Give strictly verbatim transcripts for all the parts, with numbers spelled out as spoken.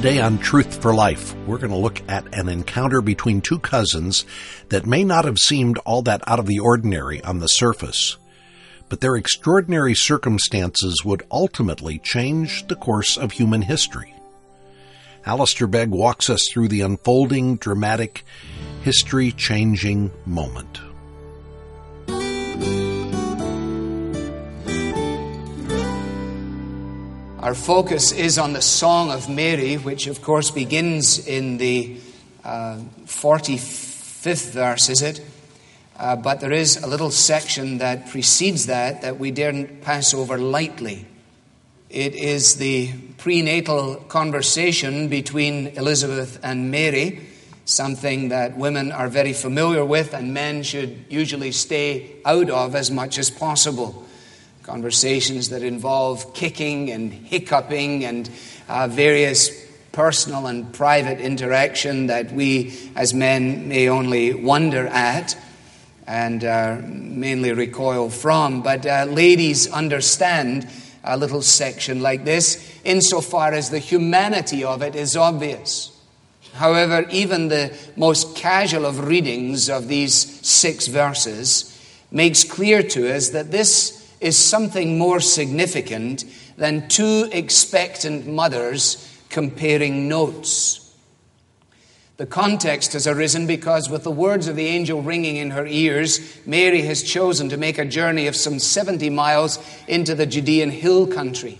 Today on Truth for Life, we're going to look at an encounter between two cousins that may not have seemed all that out of the ordinary on the surface, but their extraordinary circumstances would ultimately change the course of human history. Alistair Begg walks us through the unfolding, dramatic, history-changing moment. Our focus is on the Song of Mary, which of course begins in the uh, forty-fifth verse, is it? Uh, but there is a little section that precedes that that we daren't pass over lightly. It is the prenatal conversation between Elizabeth and Mary, something that women are very familiar with and men should usually stay out of as much as possible. Conversations that involve kicking and hiccuping and uh, various personal and private interaction that we as men may only wonder at and uh, mainly recoil from. But uh, ladies understand a little section like this insofar as the humanity of it is obvious. However, even the most casual of readings of these six verses makes clear to us that this is something more significant than two expectant mothers comparing notes. The context has arisen because with the words of the angel ringing in her ears, Mary has chosen to make a journey of some seventy miles into the Judean hill country,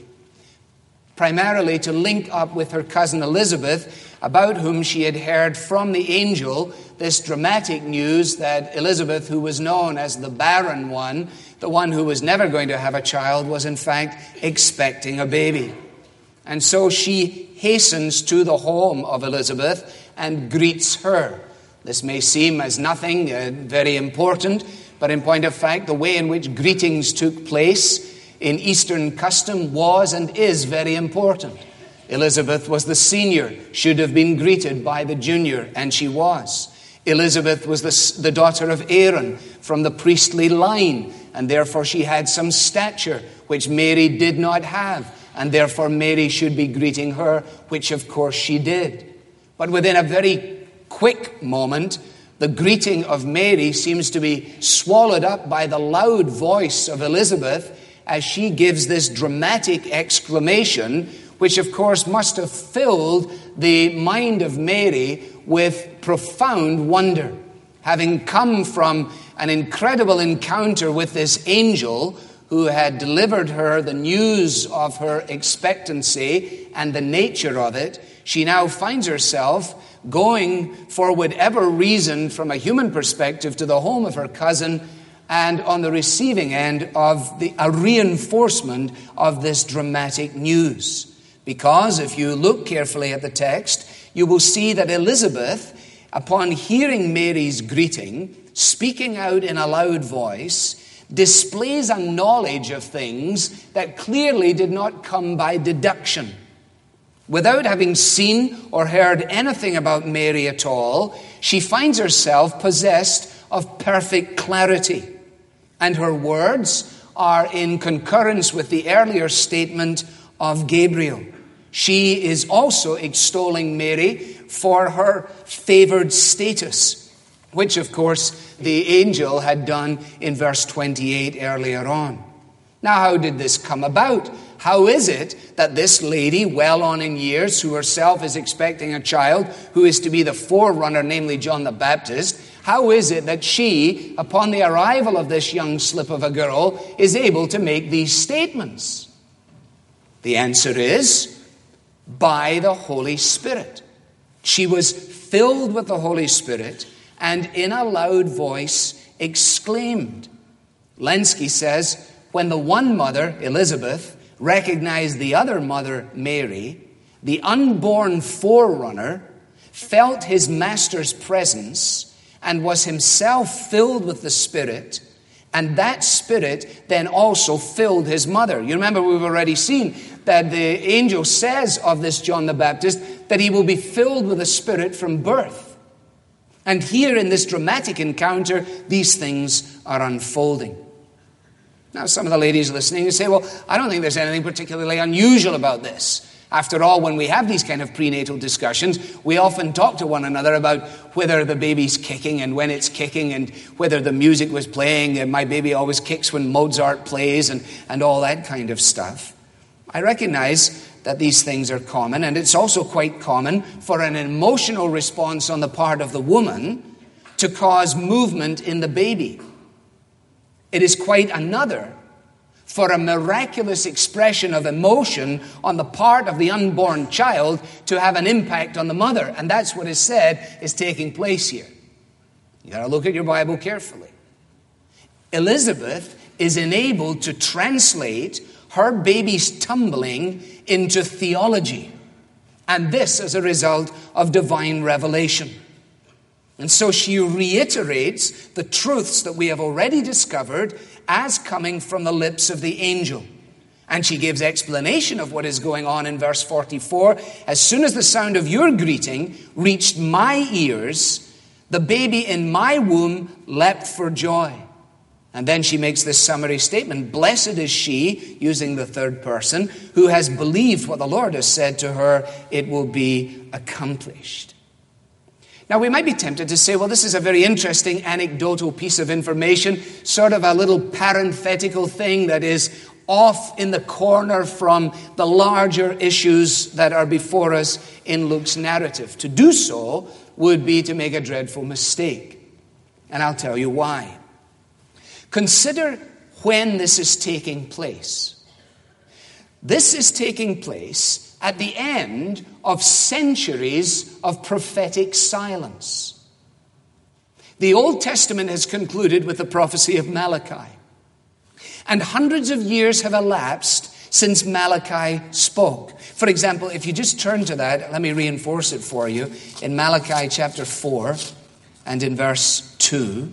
primarily to link up with her cousin Elizabeth, about whom she had heard from the angel this dramatic news that Elizabeth, who was known as the barren one, the one who was never going to have a child, was in fact expecting a baby. And so she hastens to the home of Elizabeth and greets her. This may seem as nothing uh, very important, but in point of fact, the way in which greetings took place in Eastern custom was and is very important. Elizabeth was the senior, should have been greeted by the junior, and she was. Elizabeth was the, the daughter of Aaron from the priestly line, and therefore she had some stature, which Mary did not have, and therefore Mary should be greeting her, which of course she did. But within a very quick moment, the greeting of Mary seems to be swallowed up by the loud voice of Elizabeth as she gives this dramatic exclamation, which of course must have filled the mind of Mary with profound wonder. Having come from an incredible encounter with this angel who had delivered her the news of her expectancy and the nature of it, she now finds herself going for whatever reason from a human perspective to the home of her cousin and on the receiving end of the, a reinforcement of this dramatic news. Because if you look carefully at the text, you will see that Elizabeth, upon hearing Mary's greeting, speaking out in a loud voice, displays a knowledge of things that clearly did not come by deduction. Without having seen or heard anything about Mary at all, she finds herself possessed of perfect clarity. And her words are in concurrence with the earlier statement of Gabriel. She is also extolling Mary for her favored status, which of course the angel had done in verse twenty-eight earlier on. Now, how did this come about? How is it that this lady, well on in years, who herself is expecting a child, who is to be the forerunner, namely John the Baptist, how is it that she, upon the arrival of this young slip of a girl, is able to make these statements? The answer is by the Holy Spirit. She was filled with the Holy Spirit and in a loud voice exclaimed. Lenski says, when the one mother, Elizabeth, recognized the other mother, Mary, the unborn forerunner felt his master's presence and was himself filled with the Spirit, and that Spirit then also filled his mother. You remember we've already seen that the angel says of this John the Baptist that he will be filled with the Spirit from birth. And here in this dramatic encounter, these things are unfolding. Now, some of the ladies listening say, well, I don't think there's anything particularly unusual about this. After all, when we have these kind of prenatal discussions, we often talk to one another about whether the baby's kicking and when it's kicking and whether the music was playing. And my baby always kicks when Mozart plays and, and all that kind of stuff. I recognize that these things are common, and it's also quite common for an emotional response on the part of the woman to cause movement in the baby. It is quite another for a miraculous expression of emotion on the part of the unborn child to have an impact on the mother. And that's what is said is taking place here. You got to look at your Bible carefully. Elizabeth is enabled to translate her baby's tumbling into theology. And this as a result of divine revelation. And so she reiterates the truths that we have already discovered as coming from the lips of the angel. And she gives explanation of what is going on in verse forty-four. As soon as the sound of your greeting reached my ears, the baby in my womb leapt for joy. And then she makes this summary statement. Blessed is she, using the third person, who has believed what the Lord has said to her, it will be accomplished. Now, we might be tempted to say, well, this is a very interesting anecdotal piece of information, sort of a little parenthetical thing that is off in the corner from the larger issues that are before us in Luke's narrative. To do so would be to make a dreadful mistake. And I'll tell you why. Consider when this is taking place. This is taking place at the end of centuries of prophetic silence. The Old Testament has concluded with the prophecy of Malachi. And hundreds of years have elapsed since Malachi spoke. For example, if you just turn to that, let me reinforce it for you. In Malachi chapter four and in verse two.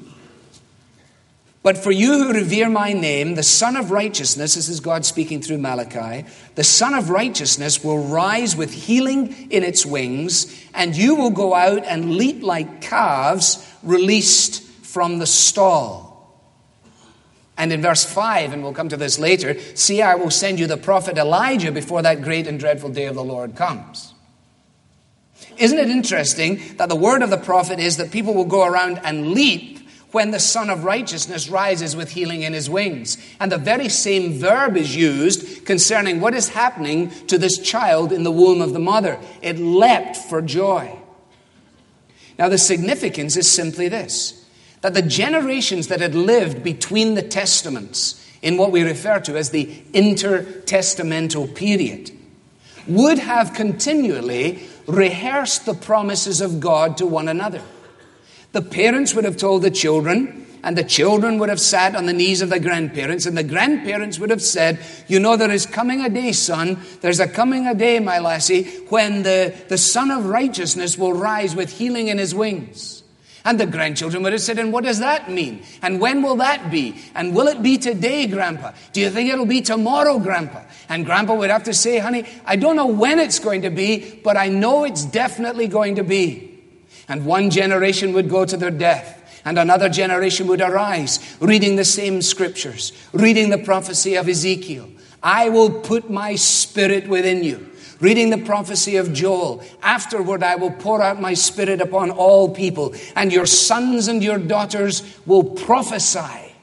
But for you who revere my name, the Son of Righteousness, this is God speaking through Malachi, the Son of Righteousness will rise with healing in its wings, and you will go out and leap like calves released from the stall. And in verse five, and we'll come to this later, see, I will send you the prophet Elijah before that great and dreadful day of the Lord comes. Isn't it interesting that the word of the prophet is that people will go around and leap when the Son of Righteousness rises with healing in his wings? And the very same verb is used concerning what is happening to this child in the womb of the mother. It leapt for joy. Now the significance is simply this, that the generations that had lived between the testaments, in what we refer to as the intertestamental period, would have continually rehearsed the promises of God to one another. The parents would have told the children, and the children would have sat on the knees of the grandparents, and the grandparents would have said, you know, there is coming a day, son, there's a coming a day, my lassie, when the, the Son of Righteousness will rise with healing in his wings. And the grandchildren would have said, and what does that mean? And when will that be? And will it be today, Grandpa? Do you think it'll be tomorrow, Grandpa? And Grandpa would have to say, honey, I don't know when it's going to be, but I know it's definitely going to be. And one generation would go to their death, and another generation would arise, reading the same scriptures, reading the prophecy of Ezekiel. I will put my spirit within you. Reading the prophecy of Joel. Afterward, I will pour out my spirit upon all people, and your sons and your daughters will prophesy.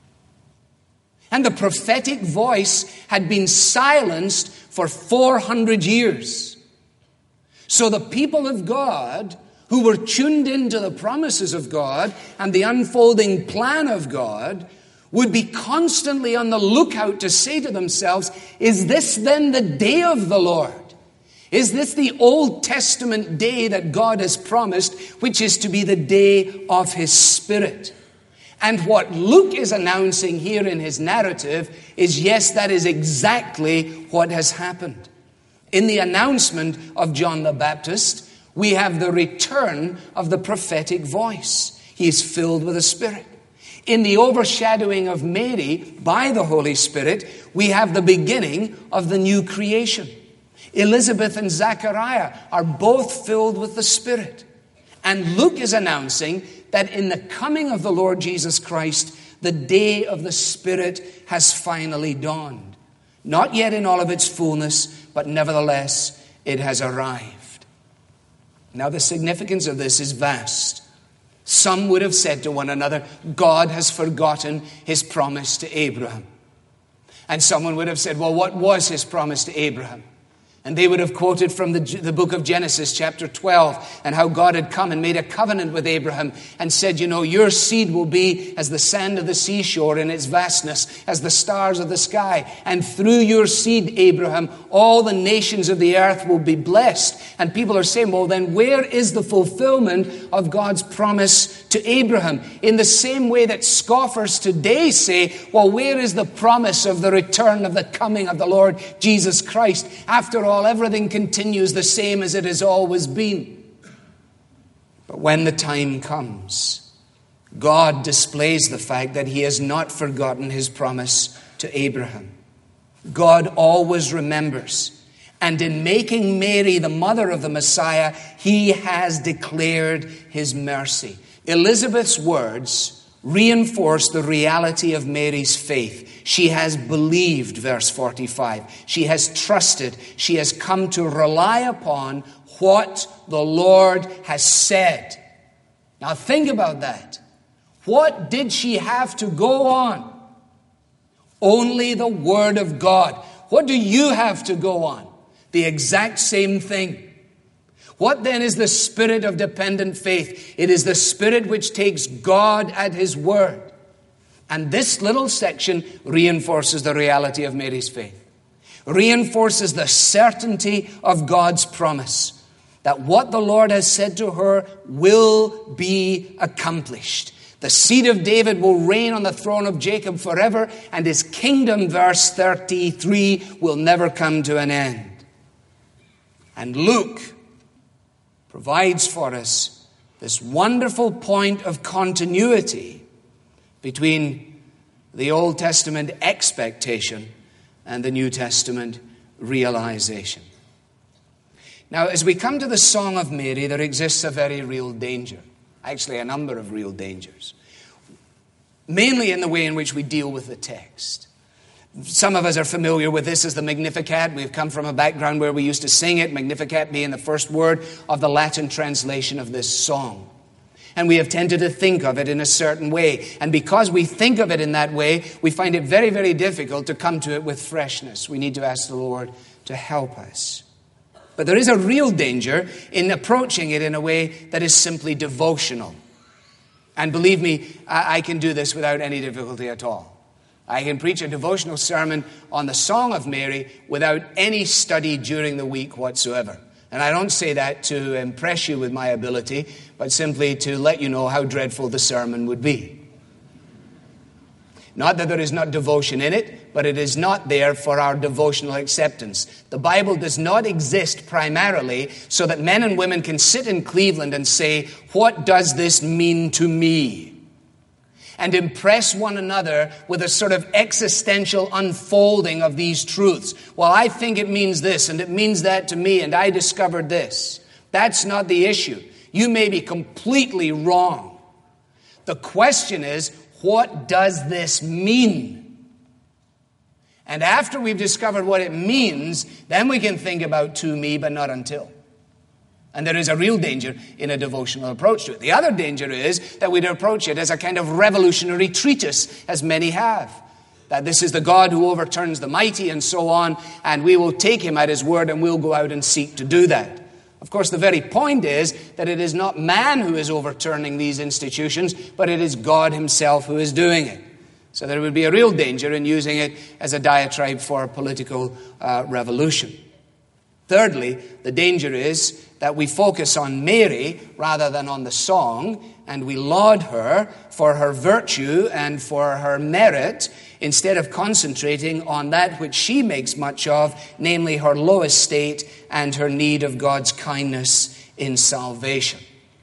And the prophetic voice had been silenced for four hundred years. So the people of God, who were tuned into the promises of God and the unfolding plan of God, would be constantly on the lookout to say to themselves, is this then the day of the Lord? Is this the Old Testament day that God has promised, which is to be the day of his Spirit? And what Luke is announcing here in his narrative is, yes, that is exactly what has happened. In the announcement of John the Baptist, we have the return of the prophetic voice. He is filled with the Spirit. In the overshadowing of Mary by the Holy Spirit, we have the beginning of the new creation. Elizabeth and Zechariah are both filled with the Spirit. And Luke is announcing that in the coming of the Lord Jesus Christ, the day of the Spirit has finally dawned. Not yet in all of its fullness, but nevertheless it has arrived. Now the significance of this is vast. Some would have said to one another, God has forgotten his promise to Abraham. And someone would have said, well, what was his promise to Abraham? And they would have quoted from the, the book of Genesis chapter twelve and how God had come and made a covenant with Abraham and said, you know, your seed will be as the sand of the seashore in its vastness, as the stars of the sky. And through your seed, Abraham, all the nations of the earth will be blessed. And people are saying, well, then where is the fulfillment of God's promise to Abraham? In the same way that scoffers today say, well, where is the promise of the return of the coming of the Lord Jesus Christ? After all, everything continues the same as it has always been. But when the time comes, God displays the fact that he has not forgotten his promise to Abraham. God always remembers. And in making Mary the mother of the Messiah, he has declared his mercy. Elizabeth's words reinforce the reality of Mary's faith. She has believed, verse forty-five. She has trusted. She has come to rely upon what the Lord has said. Now think about that. What did she have to go on? Only the Word of God. What do you have to go on? The exact same thing. What then is the spirit of dependent faith? It is the spirit which takes God at his word. And this little section reinforces the reality of Mary's faith. Reinforces the certainty of God's promise. That what the Lord has said to her will be accomplished. The seed of David will reign on the throne of Jacob forever, and his kingdom, verse thirty-three, will never come to an end. And Luke provides for us this wonderful point of continuity between the Old Testament expectation and the New Testament realization. Now, as we come to the Song of Mary, there exists a very real danger. Actually, a number of real dangers. Mainly in the way in which we deal with the text. Some of us are familiar with this as the Magnificat. We've come from a background where we used to sing it, Magnificat being the first word of the Latin translation of this song. And we have tended to think of it in a certain way. And because we think of it in that way, we find it very, very difficult to come to it with freshness. We need to ask the Lord to help us. But there is a real danger in approaching it in a way that is simply devotional. And believe me, I, I can do this without any difficulty at all. I can preach a devotional sermon on the Song of Mary without any study during the week whatsoever. And I don't say that to impress you with my ability, but simply to let you know how dreadful the sermon would be. Not that there is not devotion in it, but it is not there for our devotional acceptance. The Bible does not exist primarily so that men and women can sit in Cleveland and say, what does this mean to me? And impress one another with a sort of existential unfolding of these truths. Well, I think it means this, and it means that to me, and I discovered this. That's not the issue. You may be completely wrong. The question is, what does this mean? And after we've discovered what it means, then we can think about to me, but not until. And there is a real danger in a devotional approach to it. The other danger is that we'd approach it as a kind of revolutionary treatise, as many have. That this is the God who overturns the mighty and so on, and we will take him at his word and we'll go out and seek to do that. Of course, the very point is that it is not man who is overturning these institutions, but it is God himself who is doing it. So there would be a real danger in using it as a diatribe for political uh, revolution. Thirdly, the danger is that we focus on Mary rather than on the song, and we laud her for her virtue and for her merit instead of concentrating on that which she makes much of, namely her low estate and her need of God's kindness in salvation.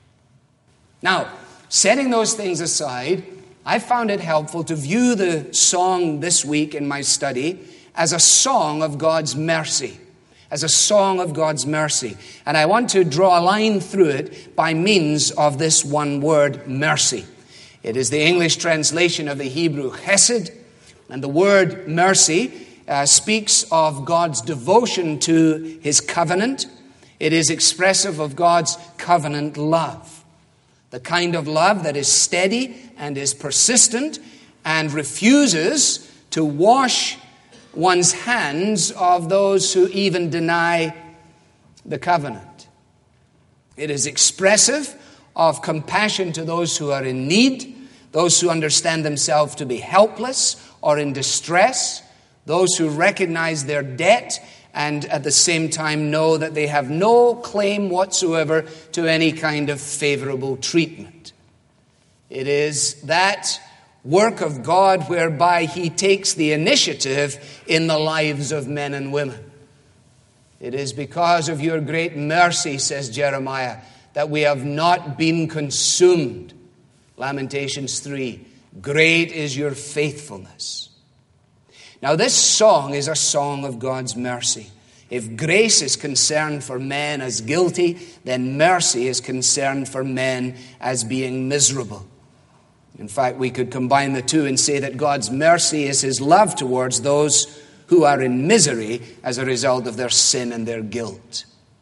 Now, setting those things aside, I found it helpful to view the song this week in my study as a song of God's mercy. As a song of God's mercy. And I want to draw a line through it by means of this one word, mercy. It is the English translation of the Hebrew chesed. And the word mercy uh, speaks of God's devotion to his covenant. It is expressive of God's covenant love, the kind of love that is steady and is persistent and refuses to wash one's hands of those who even deny the covenant. It is expressive of compassion to those who are in need, those who understand themselves to be helpless or in distress, those who recognize their debt and at the same time know that they have no claim whatsoever to any kind of favorable treatment. It is that work of God whereby he takes the initiative in the lives of men and women. It is because of your great mercy, says Jeremiah, that we have not been consumed. Lamentations three, great is your faithfulness. Now this song is a song of God's mercy. If grace is concerned for men as guilty, then mercy is concerned for men as being miserable. In fact, we could combine the two and say that God's mercy is his love towards those who are in misery as a result of their sin and their guilt.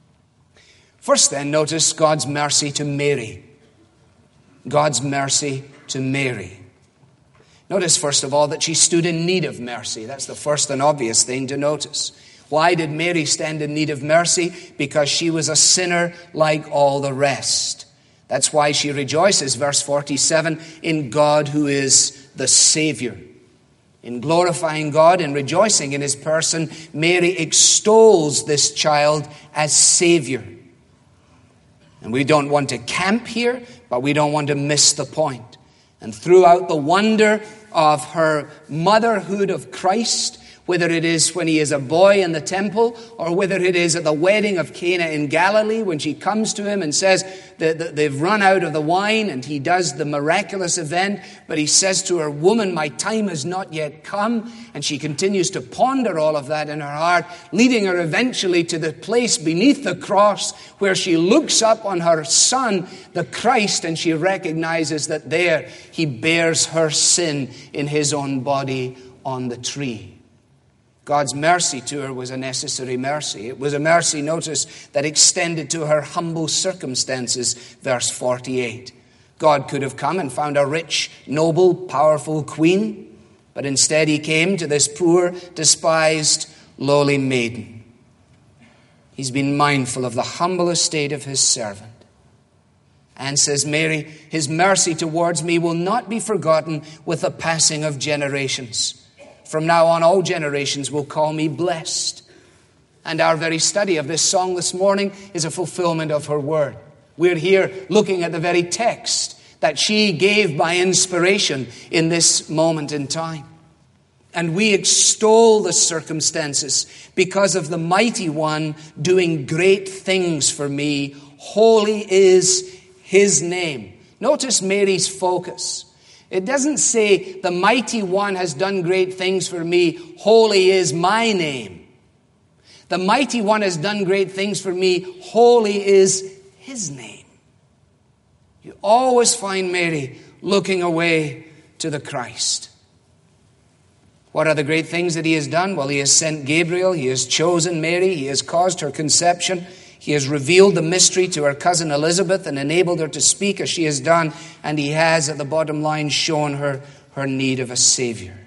First then, notice God's mercy to Mary. God's mercy to Mary. Notice, first of all, that she stood in need of mercy. That's the first and obvious thing to notice. Why did Mary stand in need of mercy? Because she was a sinner like all the rest. That's why she rejoices, verse forty-seven, in God who is the Savior. In glorifying God and rejoicing in his person, Mary extols this child as Savior. And we don't want to camp here, but we don't want to miss the point. And throughout the wonder of her motherhood of Christ, whether it is when he is a boy in the temple or whether it is at the wedding of Cana in Galilee when she comes to him and says that they've run out of the wine and he does the miraculous event, but he says to her, "Woman, my time has not yet come." And she continues to ponder all of that in her heart, leading her eventually to the place beneath the cross where she looks up on her son, the Christ, and she recognizes that there he bears her sin in his own body on the tree. God's mercy to her was a necessary mercy. It was a mercy, notice, that extended to her humble circumstances, verse forty-eight. God could have come and found a rich, noble, powerful queen, but instead he came to this poor, despised, lowly maiden. He's been mindful of the humble estate of his servant. And says Mary, his mercy towards me will not be forgotten with the passing of generations. From now on, all generations will call me blessed. And our very study of this song this morning is a fulfillment of her word. We're here looking at the very text that she gave by inspiration in this moment in time. And we extol the circumstances because of the mighty one doing great things for me. Holy is his name. Notice Mary's focus. It doesn't say, the mighty one has done great things for me. Holy is my name. The mighty one has done great things for me. Holy is his name. You always find Mary looking away to the Christ. What are the great things that he has done? Well, he has sent Gabriel. He has chosen Mary. He has caused her conception. He has revealed the mystery to her cousin Elizabeth and enabled her to speak as she has done. And he has, at the bottom line, shown her her need of a Savior.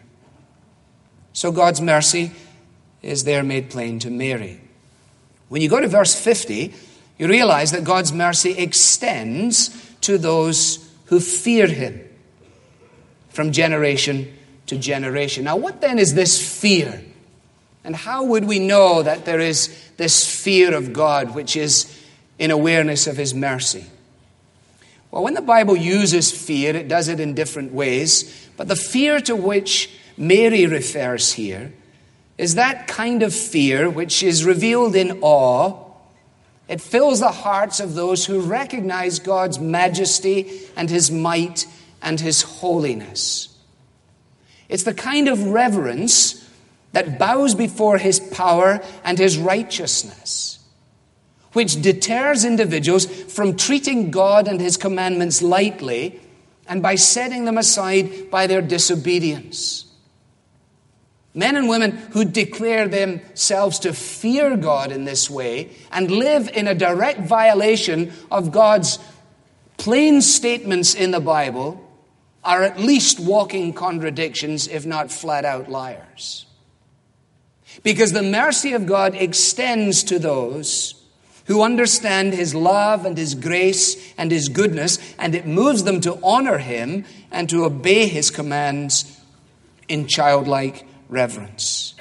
So God's mercy is there made plain to Mary. When you go to verse fifty, you realize that God's mercy extends to those who fear him from generation to generation. Now, what then is this fear? And how would we know that there is this fear of God, which is in awareness of his mercy? Well, when the Bible uses fear, it does it in different ways. But the fear to which Mary refers here is that kind of fear which is revealed in awe. It fills the hearts of those who recognize God's majesty and his might and his holiness. It's the kind of reverence that bows before his power and his righteousness, which deters individuals from treating God and his commandments lightly and by setting them aside by their disobedience. Men and women who declare themselves to fear God in this way and live in a direct violation of God's plain statements in the Bible are at least walking contradictions, if not flat-out liars. Because the mercy of God extends to those who understand His love and His grace and His goodness, and it moves them to honor Him and to obey His commands in childlike reverence.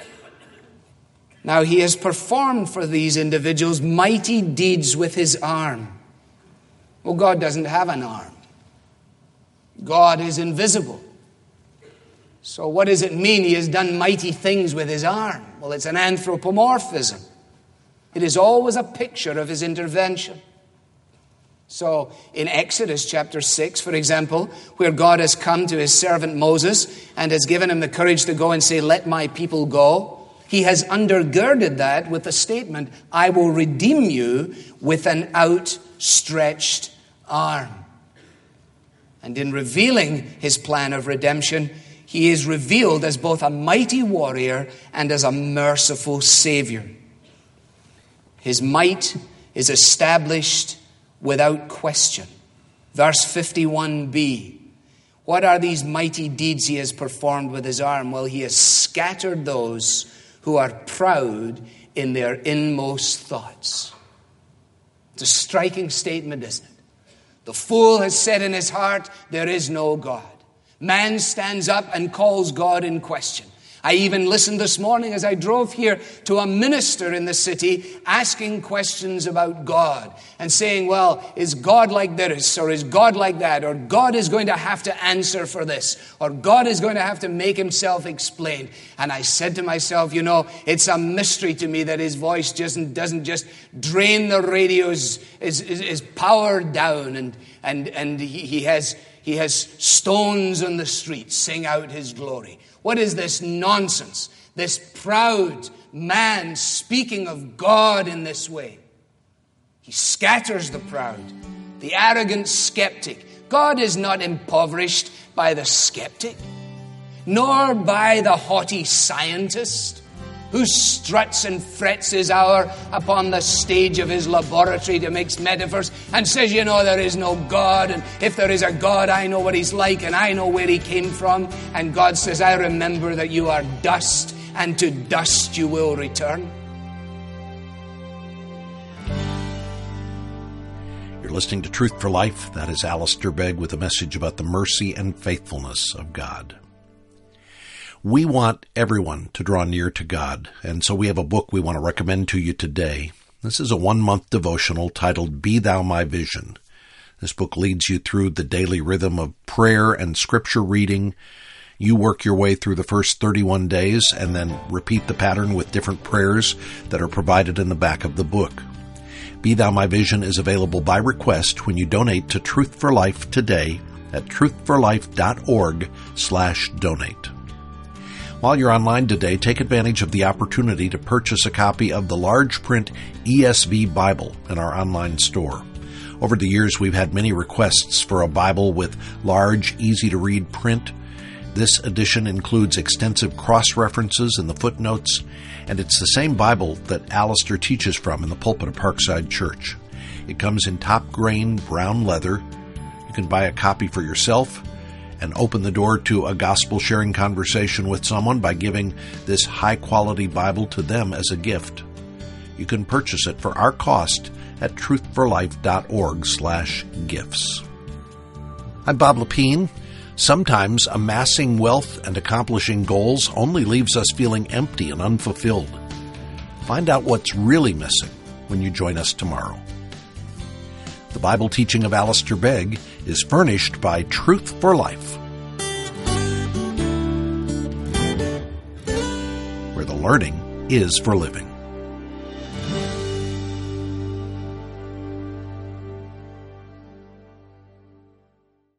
Now, He has performed for these individuals mighty deeds with His arm. Well, God doesn't have an arm. God is invisible. So what does it mean He has done mighty things with His arm? Well, it's an anthropomorphism. It is always a picture of His intervention. So in Exodus chapter six, for example, where God has come to His servant Moses and has given him the courage to go and say, "Let my people go," He has undergirded that with the statement, "I will redeem you with an outstretched arm." And in revealing His plan of redemption, He is revealed as both a mighty warrior and as a merciful Savior. His might is established without question. Verse fifty-one b. What are these mighty deeds He has performed with His arm? Well, He has scattered those who are proud in their inmost thoughts. It's a striking statement, isn't it? The fool has said in his heart, "There is no God." Man stands up and calls God in question. I even listened this morning as I drove here to a minister in the city asking questions about God and saying, well, is God like this, or is God like that, or God is going to have to answer for this, or God is going to have to make Himself explained. And I said to myself, you know, it's a mystery to me that His voice just doesn't just drain the radio's is, is, is powered down, and and and he, he has he has stones on the streets sing out His glory. What is this nonsense? This proud man speaking of God in this way. He scatters the proud, the arrogant skeptic. God is not impoverished by the skeptic, nor by the haughty scientist who struts and frets his hour upon the stage of his laboratory to make metaphors and says, you know, there is no God, and if there is a God, I know what He's like, and I know where He came from. And God says, I remember that you are dust, and to dust you will return. You're listening to Truth for Life. That is Alistair Begg with a message about the mercy and faithfulness of God. We want everyone to draw near to God, and so we have a book we want to recommend to you today. This is a one-month devotional titled Be Thou My Vision. This book leads you through the daily rhythm of prayer and scripture reading. You work your way through the first thirty-one days and then repeat the pattern with different prayers that are provided in the back of the book. Be Thou My Vision is available by request when you donate to Truth for Life today at truthforlife.org slash donate. While you're online today, take advantage of the opportunity to purchase a copy of the large print E S V Bible in our online store. Over the years, we've had many requests for a Bible with large, easy-to-read print. This edition includes extensive cross-references in the footnotes, and it's the same Bible that Alistair teaches from in the pulpit of Parkside Church. It comes in top-grain brown leather. You can buy a copy for yourself and open the door to a gospel-sharing conversation with someone by giving this high-quality Bible to them as a gift. You can purchase it for our cost at truthforlife.org slash gifts. I'm Bob Lepine. Sometimes amassing wealth and accomplishing goals only leaves us feeling empty and unfulfilled. Find out what's really missing when you join us tomorrow. The Bible teaching of Alistair Begg is furnished by Truth for Life, where the learning is for living.